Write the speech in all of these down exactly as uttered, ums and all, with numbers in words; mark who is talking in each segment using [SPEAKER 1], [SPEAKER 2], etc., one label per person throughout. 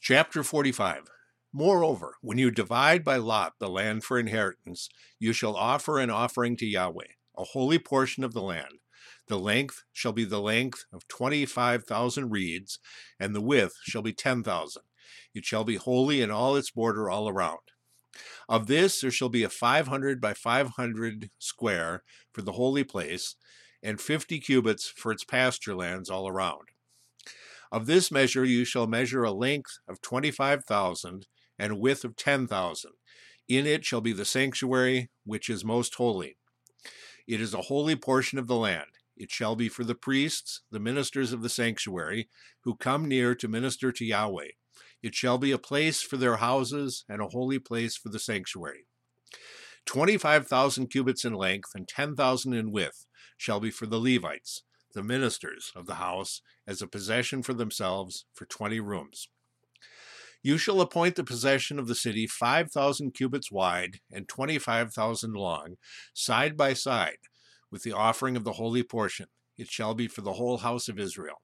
[SPEAKER 1] Chapter forty-five. Moreover, when you divide by lot the land for inheritance, you shall offer an offering to Yahweh, a holy portion of the land. The length shall be the length of twenty-five thousand reeds, and the width shall be ten thousand. It shall be holy in all its border all around. Of this there shall be a five hundred by five hundred square for the holy place, and fifty cubits for its pasture lands all around. Of this measure you shall measure a length of twenty-five thousand, and a width of ten thousand. In it shall be the sanctuary, which is most holy. It is a holy portion of the land. It shall be for the priests, the ministers of the sanctuary, who come near to minister to Yahweh. It shall be a place for their houses, and a holy place for the sanctuary. Twenty-five thousand cubits in length, and ten thousand in width, shall be for the Levites, the ministers of the house, as a possession for themselves, for twenty rooms. You shall appoint the possession of the city five thousand cubits wide and twenty-five thousand long, side by side, with the offering of the holy portion. It shall be for the whole house of Israel.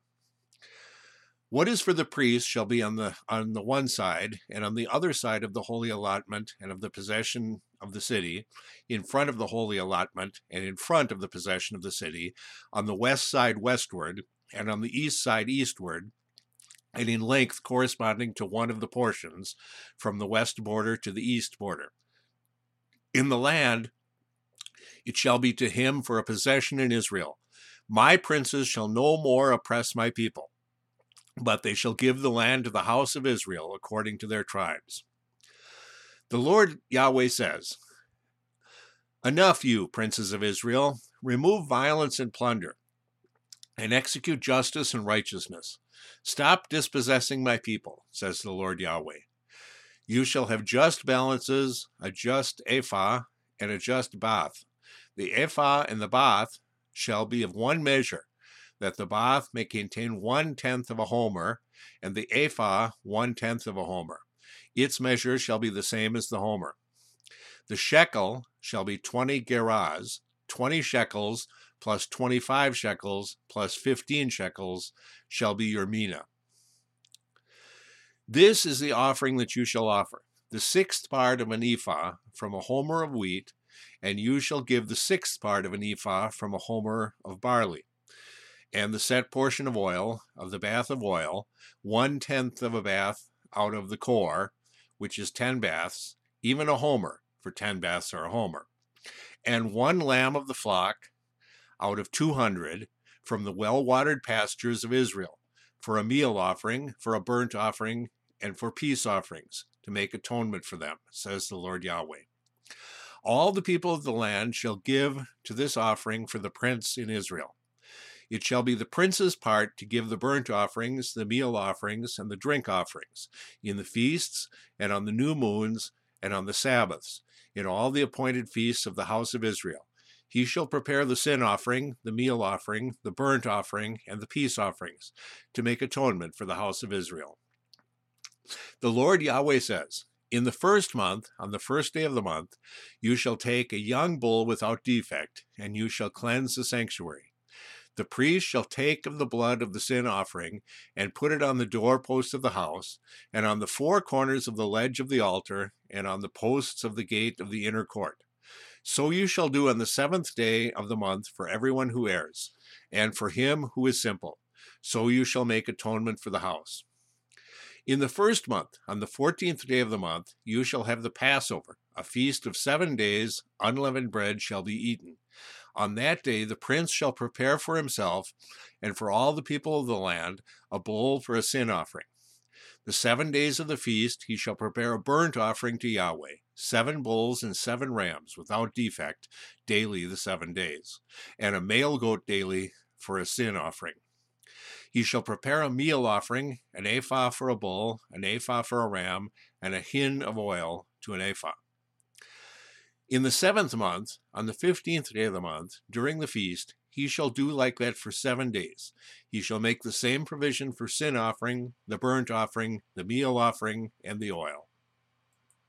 [SPEAKER 1] What is for the priests shall be on the on the one side, and on the other side of the holy allotment and of the possession of the city, in front of the holy allotment and in front of the possession of the city, on the west side westward, and on the east side eastward, and in length corresponding to one of the portions, from the west border to the east border. In the land it shall be to him for a possession in Israel. My princes shall no more oppress my people, but they shall give the land to the house of Israel according to their tribes. The Lord Yahweh says, Enough, you princes of Israel, remove violence and plunder, and execute justice and righteousness. Stop dispossessing my people, says the Lord Yahweh. You shall have just balances, a just ephah, and a just bath. The ephah and the bath shall be of one measure, that the bath may contain one-tenth of a homer, and the ephah one-tenth of a homer. Its measure shall be the same as the homer. The shekel shall be twenty gerahs, twenty shekels, plus twenty-five shekels, plus fifteen shekels, shall be your mina. This is the offering that you shall offer, the sixth part of an ephah from a homer of wheat, and you shall give the sixth part of an ephah from a homer of barley, and the set portion of oil, of the bath of oil, one-tenth of a bath out of the core, which is ten baths, even a homer, for ten baths are a homer, and one lamb of the flock out of two hundred from the well-watered pastures of Israel, for a meal offering, for a burnt offering, and for peace offerings, to make atonement for them, says the Lord Yahweh. All the people of the land shall give to this offering for the prince in Israel. It shall be the prince's part to give the burnt offerings, the meal offerings, and the drink offerings, in the feasts, and on the new moons, and on the Sabbaths, in all the appointed feasts of the house of Israel. He shall prepare the sin offering, the meal offering, the burnt offering, and the peace offerings, to make atonement for the house of Israel. The Lord Yahweh says, In the first month, on the first day of the month, you shall take a young bull without defect, and you shall cleanse the sanctuary. The priest shall take of the blood of the sin offering, and put it on the doorpost of the house, and on the four corners of the ledge of the altar, and on the posts of the gate of the inner court. So you shall do on the seventh day of the month for everyone who errs, and for him who is simple. So you shall make atonement for the house. In the first month, on the fourteenth day of the month, you shall have the Passover, a feast of seven days. Unleavened bread shall be eaten. On that day the prince shall prepare for himself, and for all the people of the land, a bull for a sin offering. The seven days of the feast he shall prepare a burnt offering to Yahweh, seven bulls and seven rams without defect, daily the seven days, and a male goat daily for a sin offering. He shall prepare a meal offering, an ephah for a bull, an ephah for a ram, and a hin of oil to an ephah. In the seventh month, on the fifteenth day of the month, during the feast, he shall do like that for seven days. He shall make the same provision for sin offering, the burnt offering, the meal offering, and the oil.